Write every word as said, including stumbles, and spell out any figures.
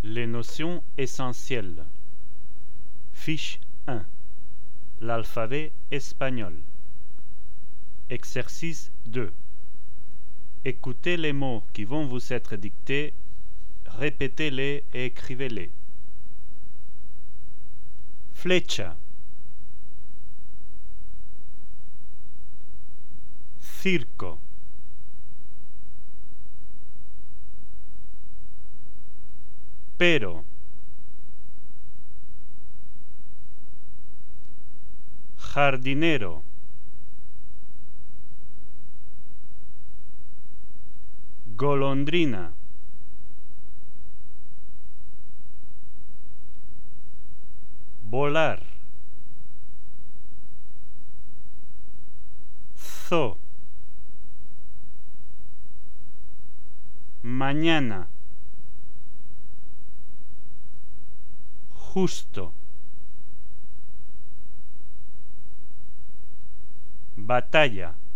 Les notions essentielles. Fiche un. L'alphabet espagnol. Exercice deux. Écoutez les mots qui vont vous être dictés, répétez-les et écrivez-les. Flecha. Circo. Pero. Jardinero. Golondrina. Volar. Zoo. Mañana. Justo. Batalla.